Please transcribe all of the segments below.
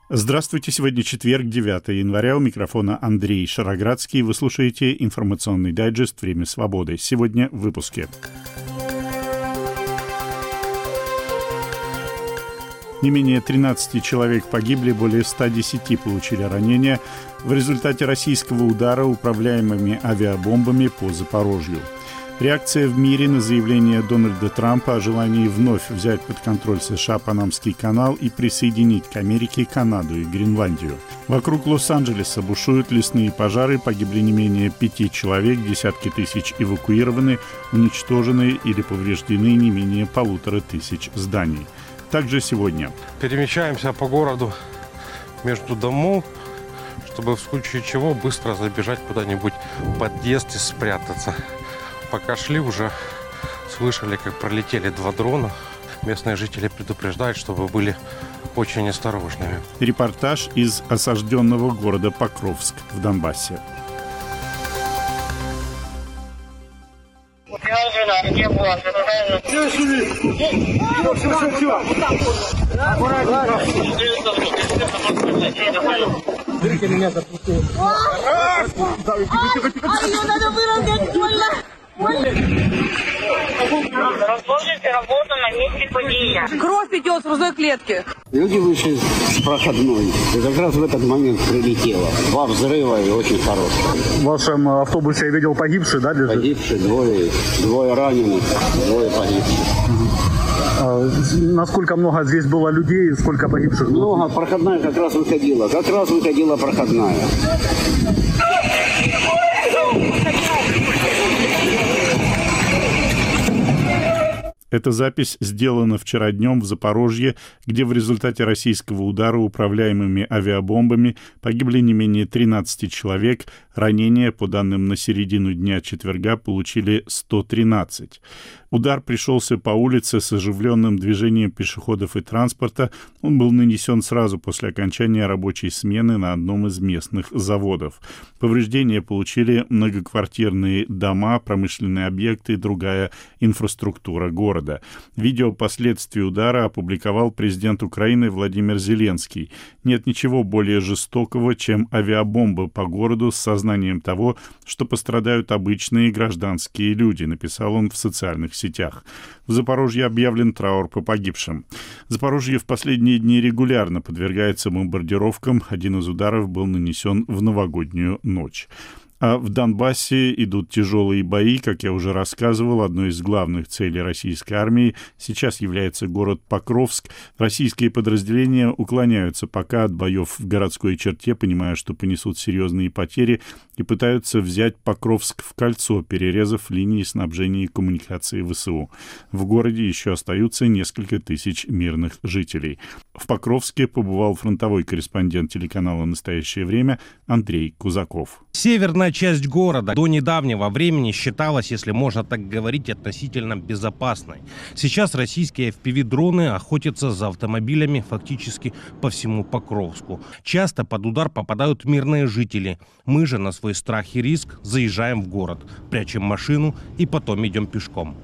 Здравствуйте, сегодня четверг, 9 января, у микрофона Андрей Шароградский. Вы слушаете информационный дайджест «Время свободы». Сегодня в выпуске. Не менее 13 человек погибли, более 110 получили ранения в результате российского удара управляемыми авиабомбами по Запорожью. Реакция в мире на заявление Дональда Трампа о желании вновь взять под контроль США Панамский канал и присоединить к Америке Канаду и Гренландию. Вокруг Лос-Анджелеса бушуют лесные пожары, погибли не менее 5 человек, десятки тысяч эвакуированы, уничтожены или повреждены не менее 1500 зданий. Также сегодня. Перемещаемся по городу между домов, чтобы в случае чего быстро забежать куда-нибудь в подъезд и спрятаться. Пока шли, уже слышали, как пролетели 2 дрона. Местные жители предупреждают, чтобы были очень осторожными. Репортаж из осажденного города Покровск в Донбассе. Ее надо выровнять, больно! Продолжите работу на месте падения. Кровь идет с грудной клетки. Люди вышли с проходной. И как раз в этот момент прилетело. 2 взрыва и очень хорошие. В вашем автобусе я видел погибшие, да? Лежит? Погибшие, двое раненых, 2 погибших. Насколько много здесь было людей, сколько погибших? Много, проходная как раз выходила. Проходная. Эта запись сделана вчера днем в Запорожье, где в результате российского удара управляемыми авиабомбами погибли не менее 13 человек. Ранения, по данным на середину дня четверга, получили 113. Удар пришелся по улице с оживленным движением пешеходов и транспорта. Он был нанесен сразу после окончания рабочей смены на одном из местных заводов. Повреждения получили многоквартирные дома, промышленные объекты и другая инфраструктура города. Видео последствий удара опубликовал президент Украины Владимир Зеленский. Нет ничего более жестокого, чем авиабомбы по городу с сознанием того, что пострадают обычные гражданские люди, написал он в социальных сетях. В Запорожье объявлен траур по погибшим. Запорожье в последние дни регулярно подвергается бомбардировкам. Один из ударов был нанесен в новогоднюю ночь. А в Донбассе идут тяжелые бои, как я уже рассказывал. Одной из главных целей российской армии сейчас является город Покровск. Российские подразделения уклоняются пока от боев в городской черте, понимая, что понесут серьезные потери, и пытаются взять Покровск в кольцо, перерезав линии снабжения и коммуникации ВСУ. В городе еще остаются несколько тысяч мирных жителей. В Покровске побывал фронтовой корреспондент телеканала «Настоящее время» Андрей Кузаков. Северная часть города до недавнего времени считалась, если можно так говорить, относительно безопасной. Сейчас российские FPV-дроны охотятся за автомобилями фактически по всему Покровску. Часто под удар попадают мирные жители. Мы же на свой страх и риск заезжаем в город, прячем машину и потом идем пешком.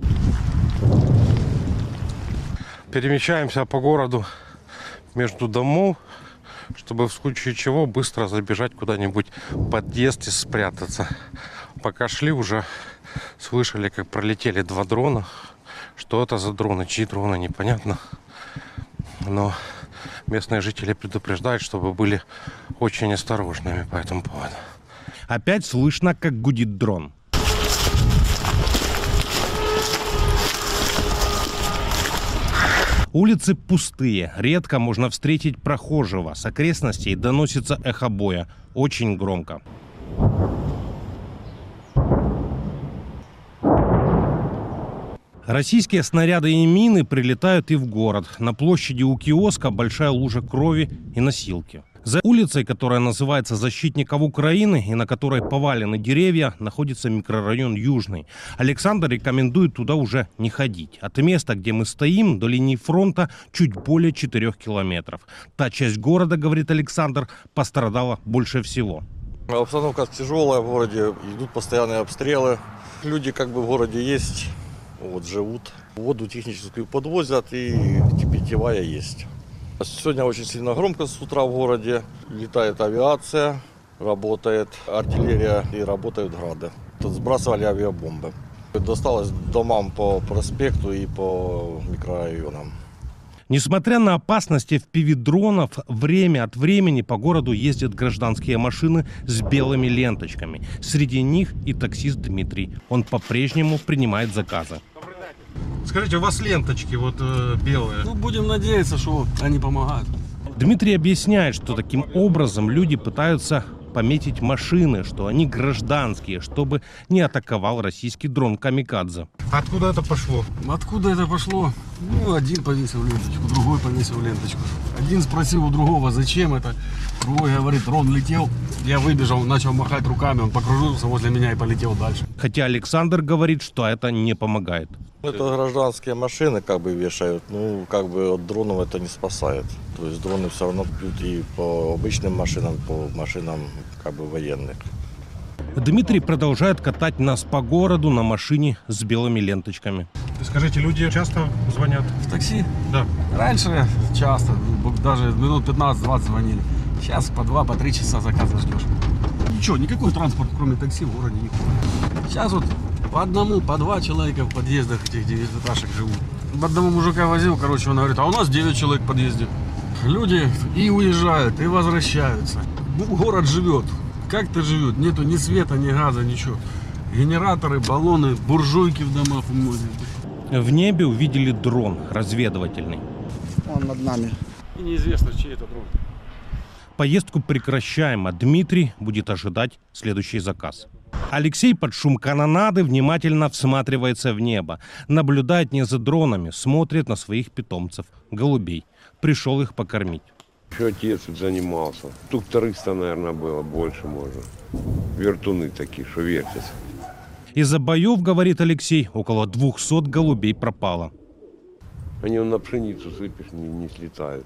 Перемещаемся по городу между домов, чтобы в случае чего быстро забежать куда-нибудь в подъезд и спрятаться. Пока шли, уже слышали, как пролетели 2 дрона. Что это за дроны, чьи дроны, непонятно. Но местные жители предупреждают, чтобы были очень осторожными по этому поводу. Опять слышно, как гудит дрон. Улицы пустые, редко можно встретить прохожего. С окрестностей доносится эхо боя, очень громко. Российские снаряды и мины прилетают и в город. На площади у киоска большая лужа крови и носилки. За улицей, которая называется «Защитников Украины» и на которой повалены деревья, находится микрорайон Южный. Александр рекомендует туда уже не ходить. От места, где мы стоим, до линии фронта чуть более 4 километров. Та часть города, говорит Александр, пострадала больше всего. Обстановка тяжелая в городе, идут постоянные обстрелы. Люди как бы в городе есть, вот живут. Воду техническую подвозят и питьевая есть. Сегодня очень сильно громко с утра в городе. Летает авиация, работает артиллерия и работают грады. Тут сбрасывали авиабомбы. Досталось домам по проспекту и по микрорайонам. Несмотря на опасности FPV-дронов, время от времени по городу ездят гражданские машины с белыми ленточками. Среди них и таксист Дмитрий. Он по-прежнему принимает заказы. Скажите, у вас ленточки вот белые? Ну, будем надеяться, что они помогают. Дмитрий объясняет, что таким образом люди пытаются пометить машины, что они гражданские, чтобы не атаковал российский дрон «Камикадзе». Откуда это пошло? Откуда это пошло? Ну, один повесил ленточку, другой повесил ленточку. Один спросил у другого, зачем это. Другой говорит, дрон летел. Я выбежал, начал махать руками, он покружился возле меня и полетел дальше. Хотя Александр говорит, что это не помогает. Это гражданские машины как бы вешают, ну как бы от дронов это не спасает. То есть дроны все равно бьют и по обычным машинам, по машинам как бы военных. Дмитрий продолжает катать нас по городу на машине с белыми ленточками. Скажите, люди часто звонят? В такси? Да. Раньше часто, даже минут 15-20 звонили. Сейчас по 2, по 3 часа заказа ждешь. Ничего, никакой транспорт, кроме такси, в городе не ходит. Сейчас вот по одному, по 2 человека в подъездах этих 9-этажек живут. Одного мужика возил, короче, он говорит, а у нас 9 человек в подъезде. Люди и уезжают, и возвращаются. Город живет, как-то живет, нету ни света, ни газа, ничего. Генераторы, баллоны, буржуйки в домах у многих. В небе увидели дрон разведывательный. Он над нами. И неизвестно, чей это дрон. Поездку прекращаем, а Дмитрий будет ожидать следующий заказ. Алексей под шум канонады внимательно всматривается в небо. Наблюдает не за дронами, смотрит на своих питомцев, голубей. Пришел их покормить. Еще отец занимался. Штук 300, наверное, было, больше можно. Вертуны такие, что вертятся. Из-за боев, говорит Алексей, около 200 голубей пропало. Они на пшеницу сыпешь, не слетают.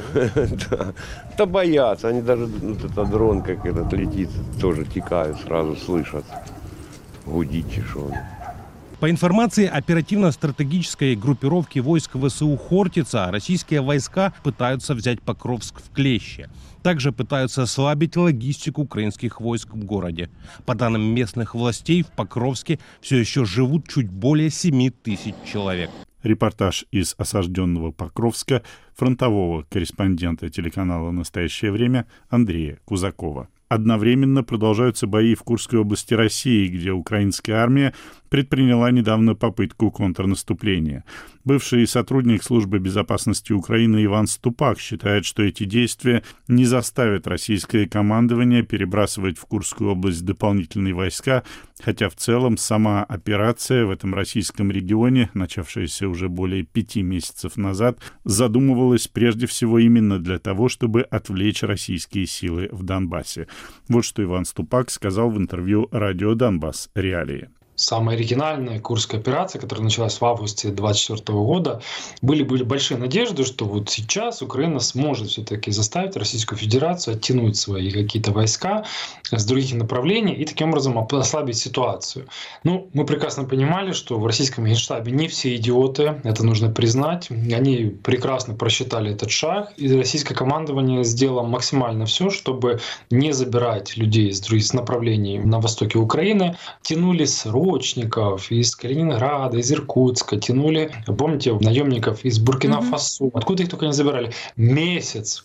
Да боятся. Они даже, вот этот дрон, как этот летит, тоже текают, сразу слышат. Гудит, что он. По информации оперативно-стратегической группировки войск ВСУ «Хортица», российские войска пытаются взять Покровск в клещи. Также пытаются ослабить логистику украинских войск в городе. По данным местных властей, в Покровске все еще живут чуть более 7 тысяч человек. Репортаж из осажденного Покровска фронтового корреспондента телеканала «Настоящее время» Андрея Кузакова. Одновременно продолжаются бои в Курской области России, где украинская армия предприняла недавно попытку контрнаступления. Бывший сотрудник Службы безопасности Украины Иван Ступак считает, что эти действия не заставят российское командование перебрасывать в Курскую область дополнительные войска, хотя в целом сама операция в этом российском регионе, начавшаяся уже более 5 месяцев назад, задумывалась прежде всего именно для того, чтобы отвлечь российские силы в Донбассе. Вот что Иван Ступак сказал в интервью радио «Донбасс. Реалии». Самая оригинальная Курская операция, которая началась в августе 2024 года, были большие надежды, что вот сейчас Украина сможет все-таки заставить Российскую Федерацию оттянуть свои какие-то войска с других направлений и таким образом ослабить ситуацию. Ну, мы прекрасно понимали, что в российском генштабе не все идиоты, это нужно признать. Они прекрасно просчитали этот шаг, и российское командование сделало максимально все, чтобы не забирать людей из других направлений на востоке Украины, тянули срочников из Калининграда, из Иркутска, тянули, помните, наемников из Буркина-Фасо. Откуда их только не забирали? Месяц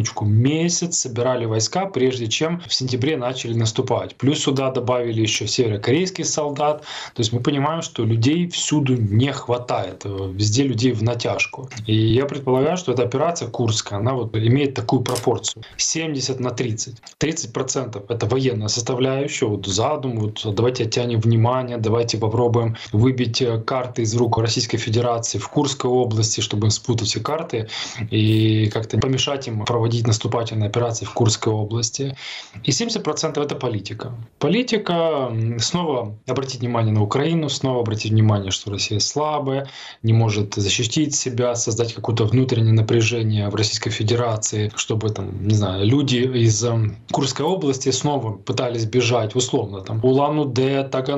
собирали войска, прежде чем в сентябре начали наступать. Плюс сюда добавили еще северокорейских солдат. То есть мы понимаем, что людей всюду не хватает. Везде людей в натяжку. И я предполагаю, что эта операция Курская, она вот имеет такую пропорцию. 70/30. 30% это военная составляющая, вот задум, вот давайте оттянем внимание, давайте попробуем выбить карты из рук Российской Федерации в Курской области, чтобы спутать все карты и как-то помешать им проводить наступательные операции в Курской области. И 70% это политика. Политика, снова обратить внимание на Украину, снова обратить внимание, что Россия слабая, не может защитить себя, создать какое-то внутреннее напряжение в Российской Федерации, чтобы там, не знаю, люди из Курской области снова пытались бежать, условно, там Улан-Удэ, Таганрог,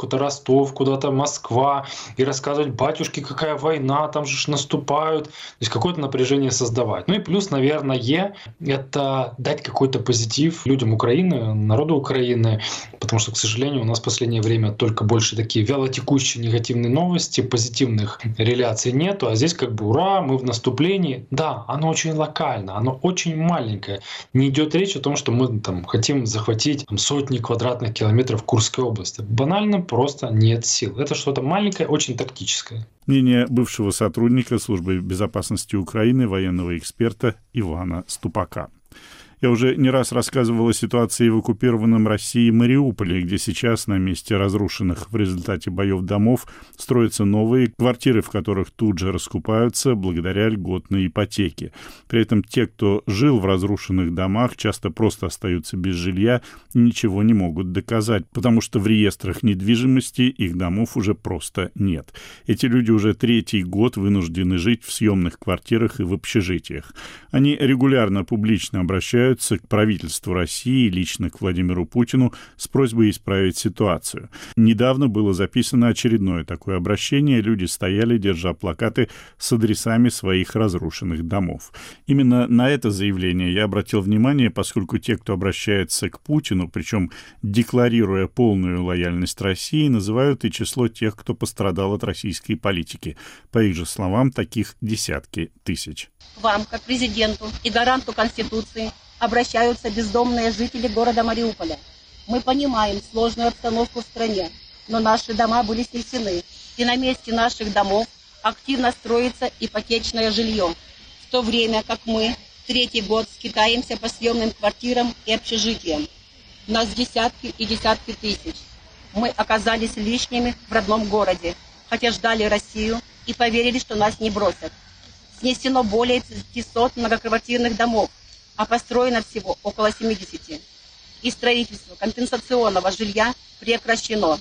какой-то Ростов, куда-то Москва, и рассказывать: батюшки, какая война, там же наступают. То есть какое-то напряжение создавать. Ну и плюс, наверное, это дать какой-то позитив людям Украины, народу Украины, потому что, к сожалению, у нас в последнее время только больше такие вялотекущие негативные новости, позитивных реляций нету, а здесь как бы ура, мы в наступлении. Да, оно очень локально, оно очень маленькое. Не идет речь о том, что мы там хотим захватить сотни квадратных километров Курской области. Банально просто нет сил. Это что-то маленькое, очень тактическое. Мнение бывшего сотрудника Службы безопасности Украины, военного эксперта Ивана Ступака. Я уже не раз рассказывал о ситуации в оккупированном Россией Мариуполе, где сейчас на месте разрушенных в результате боев домов строятся новые, квартиры в которых тут же раскупаются благодаря льготной ипотеке. При этом те, кто жил в разрушенных домах, часто просто остаются без жилья и ничего не могут доказать, потому что в реестрах недвижимости их домов уже просто нет. Эти люди уже третий год вынуждены жить в съемных квартирах и в общежитиях. Они регулярно публично обращаются к правительству России, лично к Владимиру Путину, с просьбой исправить ситуацию. Недавно было записано очередное такое обращение. Люди стояли, держа плакаты с адресами своих разрушенных домов. Именно на это заявление я обратил внимание, поскольку те, кто обращается к Путину, причем декларируя полную лояльность России, называют и число тех, кто пострадал от российской политики. По их же словам, таких десятки тысяч. К вам, как президенту и гаранту Конституции, обращаются бездомные жители города Мариуполя. Мы понимаем сложную обстановку в стране, но наши дома были снесены, и на месте наших домов активно строится ипотечное жилье, в то время как мы третий год скитаемся по съемным квартирам и общежитиям. Нас десятки и десятки тысяч. Мы оказались лишними в родном городе, хотя ждали Россию и поверили, что нас не бросят. Снесено более 500 многоквартирных домов, а построено всего около 70. И строительство компенсационного жилья прекращено.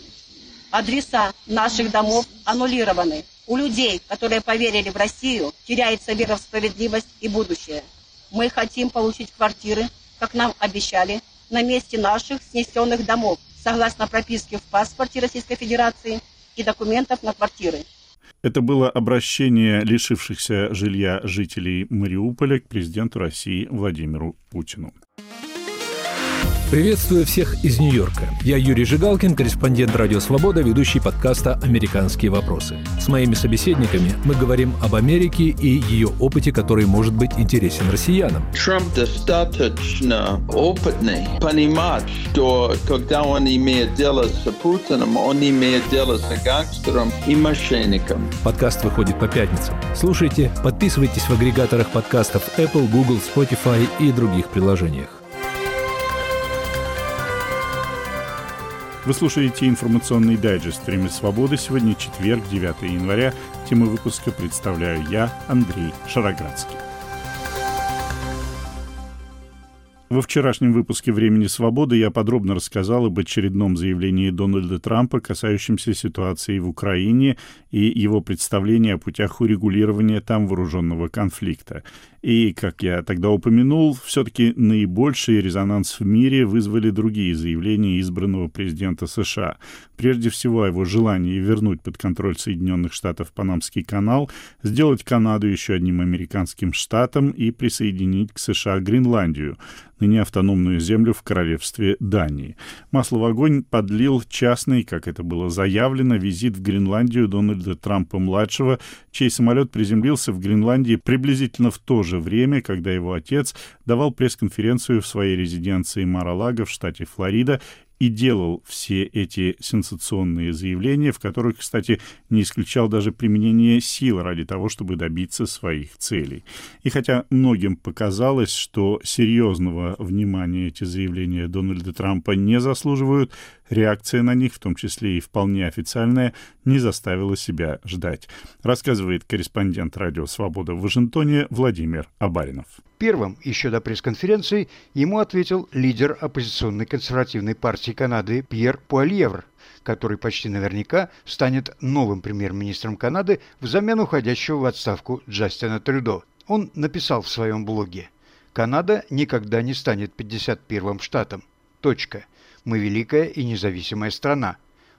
Адреса наших домов аннулированы. У людей, которые поверили в Россию, теряется вера в справедливость и будущее. Мы хотим получить квартиры, как нам обещали, на месте наших снесенных домов, согласно прописке в паспорте Российской Федерации и документов на квартиры. Это было обращение лишившихся жилья жителей Мариуполя к президенту России Владимиру Путину. Приветствую всех из Нью-Йорка. Я Юрий Жигалкин, корреспондент «Радио Свобода», ведущий подкаста «Американские вопросы». С моими собеседниками мы говорим об Америке и ее опыте, который может быть интересен россиянам. Трамп достаточно опытный понимать, что когда он имеет дело с Путиным, он имеет дело с гангстером и мошенником. Подкаст выходит по пятницам. Слушайте, подписывайтесь в агрегаторах подкастов Apple, Google, Spotify и других приложениях. Вы слушаете информационный дайджест «Время свободы». Сегодня четверг, 9 января. Тему выпуска представляю я, Андрей Шароградский. Во вчерашнем выпуске «Времени свободы» я подробно рассказал об очередном заявлении Дональда Трампа, касающемся ситуации в Украине и его представления о путях урегулирования там вооруженного конфликта. И, как я тогда упомянул, все-таки наибольший резонанс в мире вызвали другие заявления избранного президента США. Прежде всего, о его желании вернуть под контроль Соединенных Штатов Панамский канал, сделать Канаду еще одним американским штатом и присоединить к США Гренландию, ныне автономную землю в королевстве Дании. Масло в огонь подлил частный, как это было заявлено, визит в Гренландию Дональда Трампа-младшего, чей самолет приземлился в Гренландии приблизительно в то же время, когда его отец давал пресс-конференцию в своей резиденции Мар-а-Лаго в штате Флорида и делал все эти сенсационные заявления, в которых, кстати, не исключал даже применение сил ради того, чтобы добиться своих целей. И хотя многим показалось, что серьезного внимания эти заявления Дональда Трампа не заслуживают, реакция на них, в том числе и вполне официальная, не заставила себя ждать. Рассказывает корреспондент «Радио Свобода» в Вашингтоне Владимир Абаринов. Первым, еще до пресс-конференции, ему ответил лидер оппозиционной консервативной партии Канады Пьер Пуальевр, который почти наверняка станет новым премьер-министром Канады взамен уходящего в отставку Джастина Трюдо. Он написал в своем блоге: «Канада никогда не станет 51-м штатом. Точка. Мы великая и независимая страна.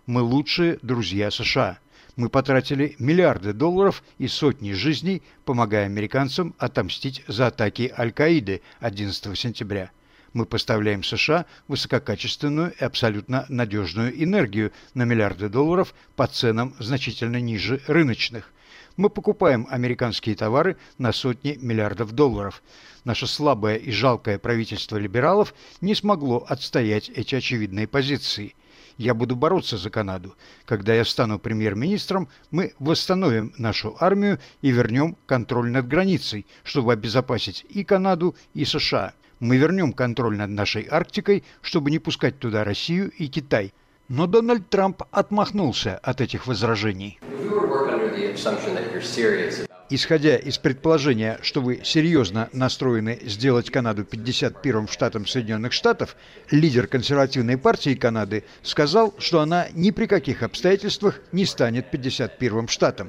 Мы лучшие друзья США. Мы потратили миллиарды долларов и сотни жизней, помогая американцам отомстить за атаки Аль-Каиды 11 сентября. Мы поставляем США высококачественную и абсолютно надежную энергию на миллиарды долларов по ценам значительно ниже рыночных. Мы покупаем американские товары на сотни миллиардов долларов. Наше слабое и жалкое правительство либералов не смогло отстоять эти очевидные позиции. Я буду бороться за Канаду. Когда я стану премьер-министром, мы восстановим нашу армию и вернем контроль над границей, чтобы обезопасить и Канаду, и США. Мы вернем контроль над нашей Арктикой, чтобы не пускать туда Россию и Китай. Но Дональд Трамп отмахнулся от этих возражений. Исходя из предположения, что вы серьезно настроены сделать Канаду 51-м штатом Соединенных Штатов, лидер консервативной партии Канады сказал, что она ни при каких обстоятельствах не станет 51-м штатом.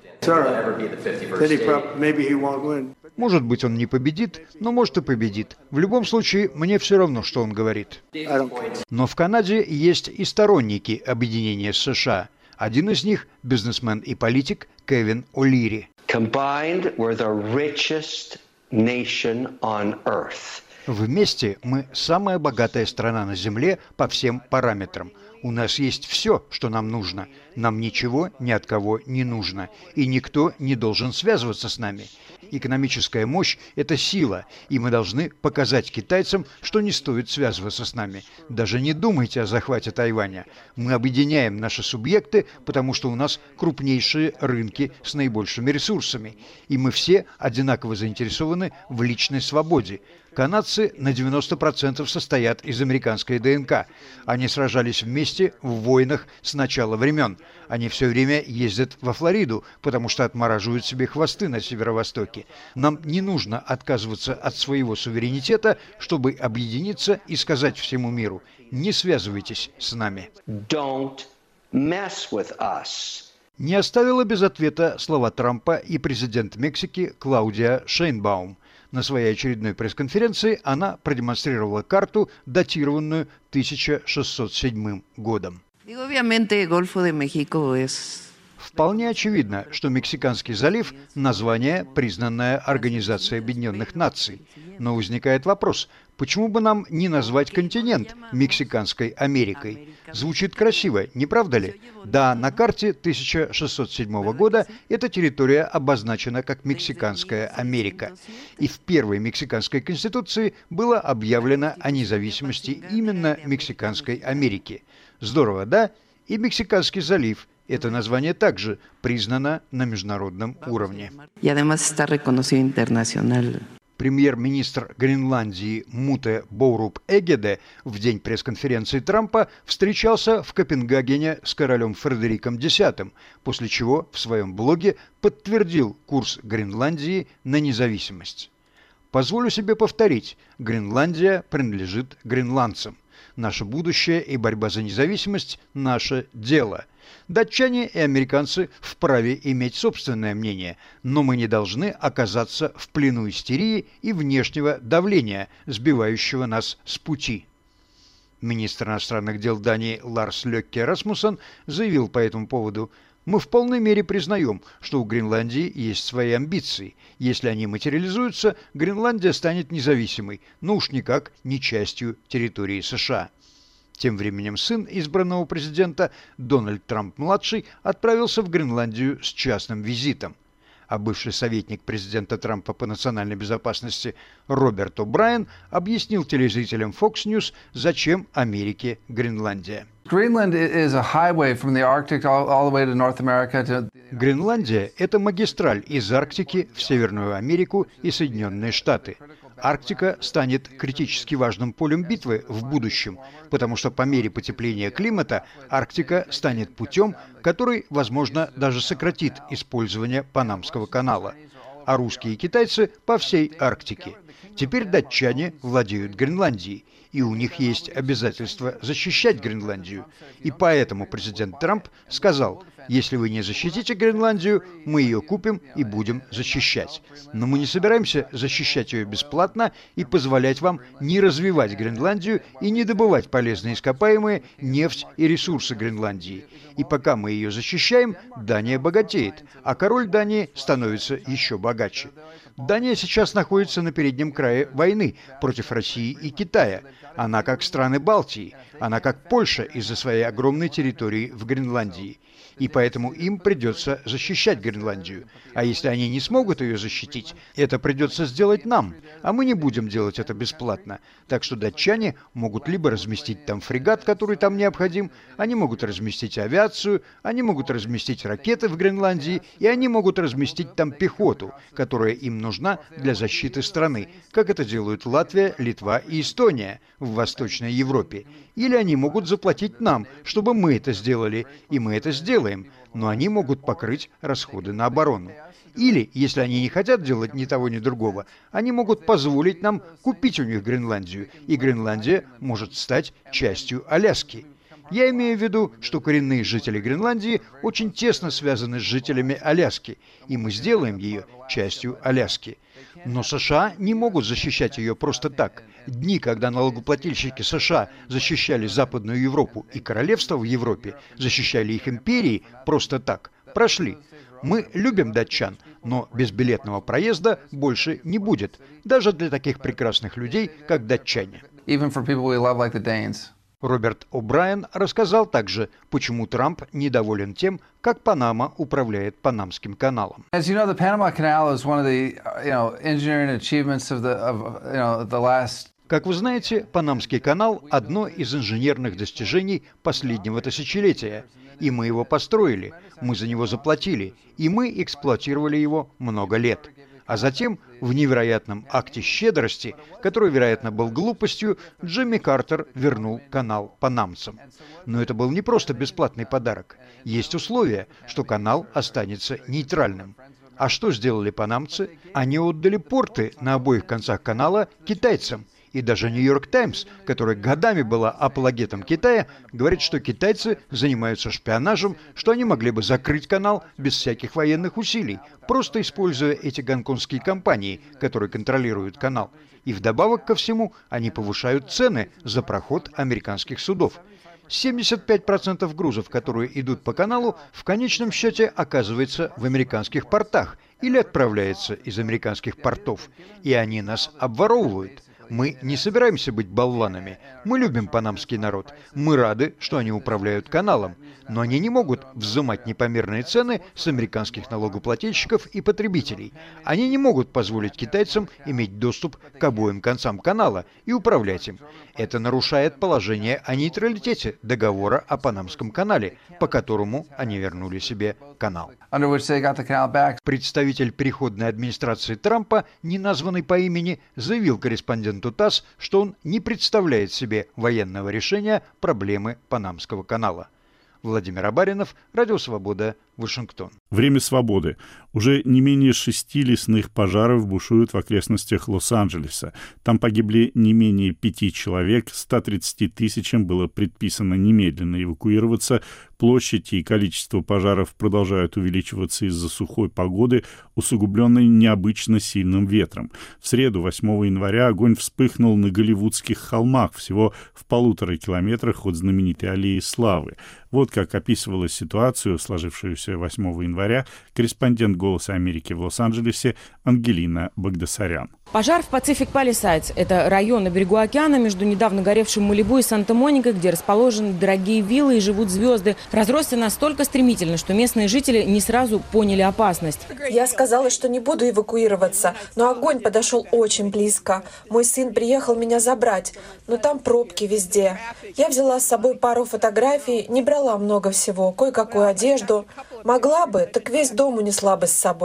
Может быть, он не победит, но может и победит. В любом случае, мне все равно, что он говорит. Но в Канаде есть и сторонники объединения с США. Один из них – бизнесмен и политик Кевин О'Лири. Вместе мы самая богатая страна на Земле по всем параметрам. У нас есть все, что нам нужно. Нам ничего ни от кого не нужно. И никто не должен связываться с нами. Экономическая мощь – это сила, и мы должны показать китайцам, что не стоит связываться с нами. Даже не думайте о захвате Тайваня. Мы объединяем наши субъекты, потому что у нас крупнейшие рынки с наибольшими ресурсами. И мы все одинаково заинтересованы в личной свободе. Канадцы на 90% состоят из американской ДНК. Они сражались вместе в войнах с начала времен. Они все время ездят во Флориду, потому что отмораживают себе хвосты на северо-востоке. Нам не нужно отказываться от своего суверенитета, чтобы объединиться и сказать всему миру: не связывайтесь с нами. Не оставила без ответа слова Трампа и президент Мексики Клаудия Шейнбаум. На своей очередной пресс-конференции она продемонстрировала карту, датированную 1607 годом. Вполне очевидно, что Мексиканский залив – название, признанное Организацией Объединенных Наций. Но возникает вопрос, почему бы нам не назвать континент Мексиканской Америкой? Звучит красиво, не правда ли? Да, на карте 1607 года эта территория обозначена как Мексиканская Америка. И в первой Мексиканской конституции было объявлено о независимости именно Мексиканской Америки. Здорово, да? И Мексиканский залив – это название также признано на международном уровне. Премьер-министр Гренландии Муте Боуруп Эгеде в день пресс-конференции Трампа встречался в Копенгагене с королем Фредериком X, после чего в своем блоге подтвердил курс Гренландии на независимость. Позволю себе повторить, Гренландия принадлежит гренландцам. Наше будущее и борьба за независимость – наше дело. Датчане и американцы вправе иметь собственное мнение, но мы не должны оказаться в плену истерии и внешнего давления, сбивающего нас с пути. Министр иностранных дел Дании Ларс Лёкке Расмуссен заявил по этому поводу: «Мы в полной мере признаем, что у Гренландии есть свои амбиции. Если они материализуются, Гренландия станет независимой, но уж никак не частью территории США». Тем временем сын избранного президента Дональд Трамп-младший отправился в Гренландию с частным визитом. А бывший советник президента Трампа по национальной безопасности Роберт О'Брайен объяснил телезрителям Fox News, зачем Америке Гренландия. Гренландия – это магистраль из Арктики в Северную Америку и Соединенные Штаты. Арктика станет критически важным полем битвы в будущем, потому что по мере потепления климата Арктика станет путем, который, возможно, даже сократит использование Панамского канала. А русские и китайцы по всей Арктике. Теперь датчане владеют Гренландией, и у них есть обязательство защищать Гренландию. И поэтому президент Трамп сказал: Если вы не защитите Гренландию, мы ее купим и будем защищать. Но мы не собираемся защищать ее бесплатно и позволять вам не развивать Гренландию и не добывать полезные ископаемые, нефть и ресурсы Гренландии. И пока мы ее защищаем, Дания богатеет, а король Дании становится еще богаче. Дания сейчас находится на переднем крае войны против России и Китая. Она как страны Балтии, она как Польша из-за своей огромной территории в Гренландии. И поэтому им придется защищать Гренландию. А если они не смогут ее защитить, это придется сделать нам. А мы не будем делать это бесплатно. Так что датчане могут либо разместить там фрегат, который там необходим, они могут разместить авиацию, они могут разместить ракеты в Гренландии, и они могут разместить там пехоту, которая им нужна для защиты страны, как это делают Латвия, Литва и Эстония в Восточной Европе. Или они могут заплатить нам, чтобы мы это сделали, и мы это сделаем, но они могут покрыть расходы на оборону. Или, если они не хотят делать ни того, ни другого, они могут позволить нам купить у них Гренландию, и Гренландия может стать частью Аляски. Я имею в виду, что коренные жители Гренландии очень тесно связаны с жителями Аляски, и мы сделаем ее частью Аляски. Но США не могут защищать ее просто так. Дни, когда налогоплательщики США защищали Западную Европу и королевства в Европе, защищали их империи просто так, прошли. Мы любим датчан, но безбилетного проезда больше не будет, даже для таких прекрасных людей, как датчане. Роберт О'Брайен рассказал также, почему Трамп недоволен тем, как Панама управляет Панамским каналом. Как вы знаете, Панамский канал – одно из инженерных достижений последнего тысячелетия. И мы его построили, мы за него заплатили, и мы эксплуатировали его много лет. А затем, в невероятном акте щедрости, который, вероятно, был глупостью, Джимми Картер вернул канал панамцам. Но это был не просто бесплатный подарок. Есть условие, что канал останется нейтральным. А что сделали панамцы? Они отдали порты на обоих концах канала китайцам. И даже «Нью-Йорк Таймс», которая годами была апологетом Китая, говорит, что китайцы занимаются шпионажем, что они могли бы закрыть канал без всяких военных усилий, просто используя эти гонконгские компании, которые контролируют канал. И вдобавок ко всему, они повышают цены за проход американских судов. 75% грузов, которые идут по каналу, в конечном счете оказывается в американских портах или отправляется из американских портов. И они нас обворовывают. Мы не собираемся быть болванами. Мы любим панамский народ. Мы рады, что они управляют каналом. Но они не могут взимать непомерные цены с американских налогоплательщиков и потребителей. Они не могут позволить китайцам иметь доступ к обоим концам канала и управлять им. Это нарушает положение о нейтралитете договора о Панамском канале, по которому они вернули себе канал. Представитель переходной администрации Трампа, не названный по имени, заявил корреспонденту ТАСС, что он не представляет себе военного решения проблемы Панамского канала. Владимир Абаринов, Радио Свобода, Вашингтон. Время свободы. Уже не менее 6 лесных пожаров бушуют в окрестностях Лос-Анджелеса. Там погибли не менее 5 человек, 130 тысячам было предписано немедленно эвакуироваться. Площадь и количество пожаров продолжают увеличиваться из-за сухой погоды, усугубленной необычно сильным ветром. В среду, 8 января, огонь вспыхнул на Голливудских холмах, всего в 1,5 километрах от знаменитой аллеи Славы. Вот как описывала ситуацию, сложившуюся 8 января, корреспондент «Голоса Америки» в Лос-Анджелесе Ангелина Багдасарян. Пожар в Pacific Palisades – это район на берегу океана между недавно горевшим Малибу и Санта-Моникой, где расположены дорогие виллы и живут звезды. Разросся настолько стремительно, что местные жители не сразу поняли опасность. Я сказала, что не буду эвакуироваться, но огонь подошел очень близко. Мой сын приехал меня забрать, но там пробки везде. Я взяла с собой пару фотографий, не брала много всего, кое-какую одежду. Могла бы, так весь дом унесла бы с собой.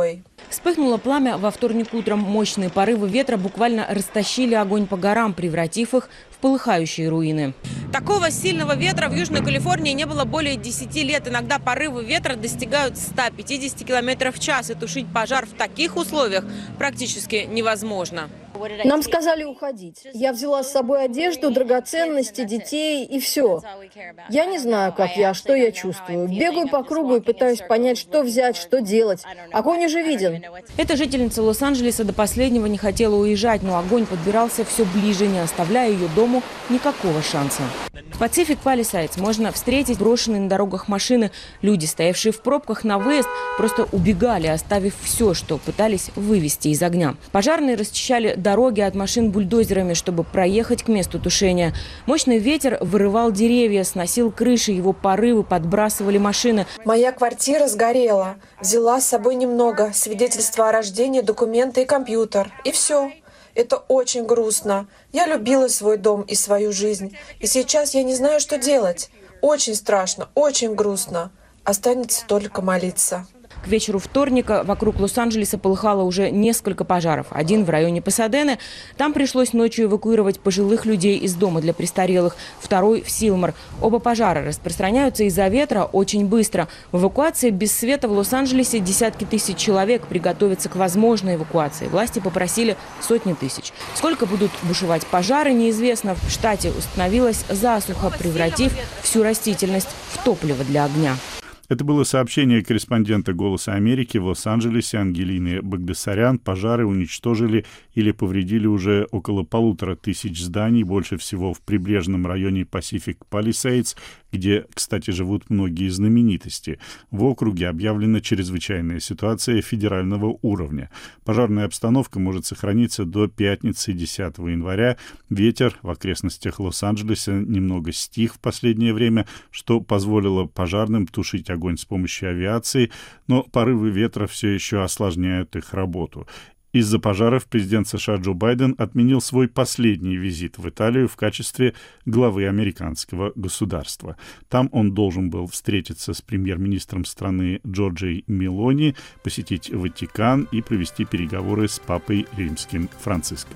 Вспыхнуло пламя во вторник утром. Мощные порывы ветра буквально растащили огонь по горам, превратив их в полыхающие руины. Такого сильного ветра в Южной Калифорнии не было более 10 лет. Иногда порывы ветра достигают 150 км в час. И тушить пожар в таких условиях практически невозможно. Нам сказали уходить. Я взяла с собой одежду, драгоценности, детей и все. Я не знаю, что я чувствую. Бегаю по кругу и пытаюсь понять, что взять, что делать. Огонь уже виден. Эта жительница Лос-Анджелеса до последнего не хотела уезжать, но огонь подбирался все ближе, не оставляя ее дому никакого шанса. В Pacific Palisades можно встретить брошенные на дорогах машины. Люди, стоявшие в пробках на выезд, просто убегали, оставив все, что пытались вывести из огня. Пожарные расчищали дороги от машин бульдозерами, чтобы проехать к месту тушения. Мощный ветер вырывал деревья, сносил крыши, его порывы подбрасывали машины. Моя квартира сгорела. Взяла с собой немного. Свидетельство о рождении, документы и компьютер. И все. Это очень грустно. Я любила свой дом и свою жизнь. И сейчас я не знаю, что делать. Очень страшно, очень грустно. Останется только молиться. К вечеру вторника вокруг Лос-Анджелеса полыхало уже несколько пожаров. Один в районе Пасадены. Там пришлось ночью эвакуировать пожилых людей из дома для престарелых. Второй в Силмар. Оба пожара распространяются из-за ветра очень быстро. В эвакуации без света в Лос-Анджелесе десятки тысяч человек приготовятся к возможной эвакуации. Власти попросили сотни тысяч. Сколько будут бушевать пожары, неизвестно. В штате установилась засуха, превратив всю растительность в топливо для огня. Это было сообщение корреспондента «Голоса Америки» в Лос-Анджелесе Ангелины Багдасарян. Пожары уничтожили или повредили уже около 1500 зданий, больше всего в прибрежном районе Pacific Palisades, где, кстати, живут многие знаменитости. В округе объявлена чрезвычайная ситуация федерального уровня. Пожарная обстановка может сохраниться до пятницы 10 января. Ветер в окрестностях Лос-Анджелеса немного стих в последнее время, что позволило пожарным тушить огонь с помощью авиации, но порывы ветра все еще осложняют их работу. Из-за пожаров президент США Джо Байден отменил свой последний визит в Италию в качестве главы американского государства. Там он должен был встретиться с премьер-министром страны Джорджией Мелони, посетить Ватикан и провести переговоры с папой римским Франциском.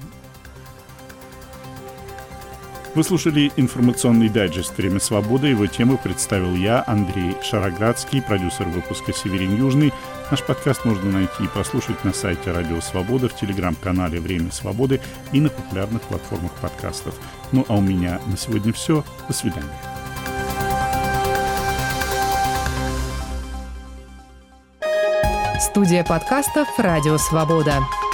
Вы слушали информационный дайджест «Время свободы». Его тему представил я, Андрей Шароградский, продюсер выпуска «Северин Южный». Наш подкаст можно найти и прослушать на сайте Радио Свобода, в телеграм-канале «Время свободы» и на популярных платформах подкастов. Ну а у меня на сегодня все. До свидания. Студия подкастов «Радио Свобода».